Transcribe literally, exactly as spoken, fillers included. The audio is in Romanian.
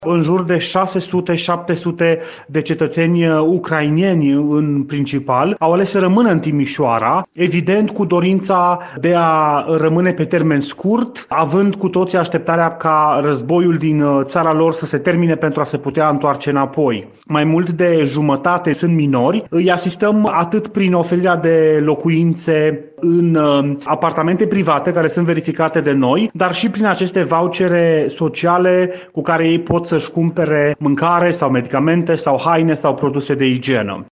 În jur de șase sute șapte sute de cetățeni ucraineni în principal au ales să rămână în Timișoara, evident cu dorința de a rămâne pe termen scurt, având cu toții așteptarea ca războiul din țara lor să se termine pentru a se putea întoarce înapoi. Mai mult de jumătate sunt minori, îi asistăm atât prin oferirea de locuințe în apartamente private care sunt verificate de noi, dar și prin aceste vouchere sociale cu care ei pot să-și cumpere mâncare sau medicamente sau haine sau produse de igienă.